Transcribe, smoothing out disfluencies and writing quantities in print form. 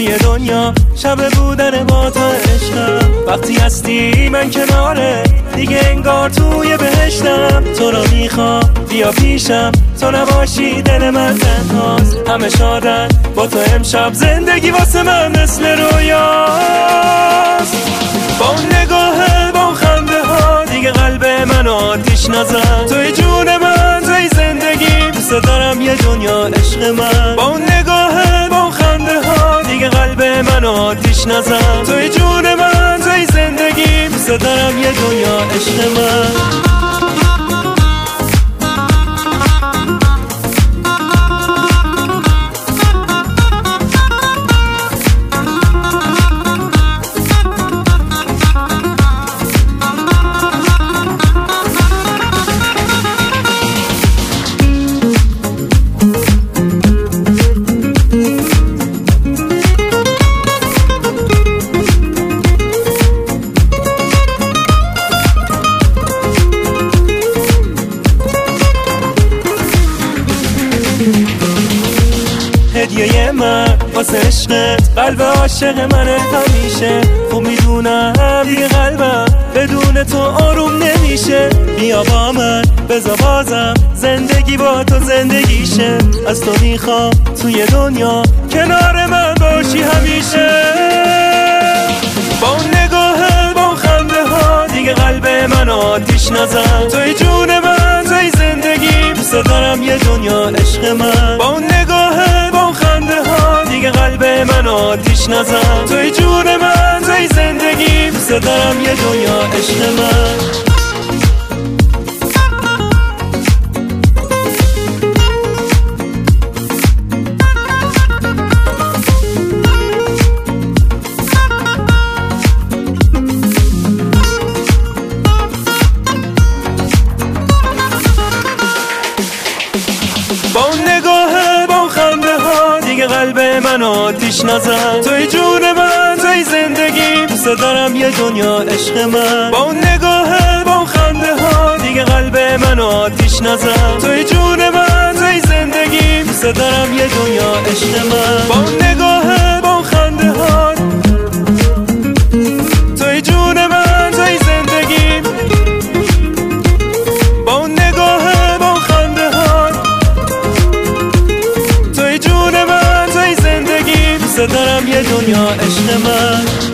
توی دنیا شب بودن با تو عشقم. وقتی هستی من کناره دیگه انگار توی بهشتم. تو رو میخوام بیا پیشم، تو نباشی دل من تنهاست. همه شادن با تو امشب، زندگی واسه من مثل رویاست. با اون نگاهه با اون خنده ها دیگه قلب من آتیش نزن. توی جون من توی زندگی، دوست دارم یه دنیا عشق من. با اون نگاهه با اون خنده ها دیگه قلب من آتیش نزن. توی جون من توی زندگی، دوست دارم یه دنیا عشق من. هدیه من واسه عشقت، قلب عاشق منه همیشه. خوب میدونم دیگه قلبم بدون تو آروم نمیشه. بیا با من بذار بازم زندگی با تو زندگیشه. از تو میخوام توی دنیا کنار من باشی همیشه. با اون نگاهه با اون خنده ها دیگه قلب من آتیش نزن. توی جون من توی زندگی، دوست دارم یه دنیا عشق من. با اون نگاهه با اون خنده ها دیگه قلب من آتیش نزن. توی جون من توی زندگی، دوست دارم یه دنیا عشق من. با اون نگاهه با اون خنده ها دیگه قلب من آتیش نزن. توی جون من توی زندگی، دوست دارم یه دنیا عشق من. با اون نگاهه با اون خنده ها دیگه قلب من آتیش نزن. توی جون من توی زندگی، دوست دارم یه دنیا عشق من. با اون نگاهه با اون خنده ها توی جون من توی زندگی، با اون نگاهه با اون خنده ها توی جون من توی زندگی، دوست دارم یه دنیا عشق من.